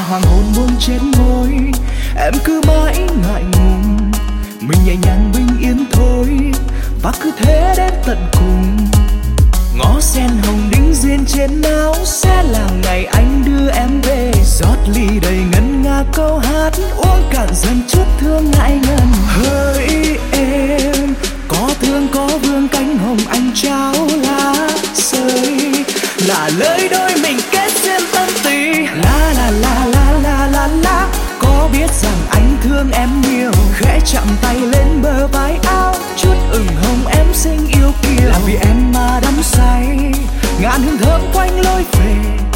hoàng hôn buông trên môi, em cứ mãi ngại ngùng. Mình nhẹ nhàng bình yên thôi, và cứ thế đến tận cùng. Ngó sen hồng đính duyên trên áo sẽ là ngày anh đưa em về. Rót ly đầy ngân nga câu hát, uống cạn dần chút thương ngại ngần. Hỡi em, có thương có vương cánh hồng anh trao lá rơi, là lời đôi mình kết duyên tân tì. La la la la la la la, có biết rằng anh thương em nhiều. Khẽ chạm tay lên bờ vai áo, chút ửng hồng em xinh yêu kiều. Là vì em mà đắm say, ngàn hương thơm quanh lối về.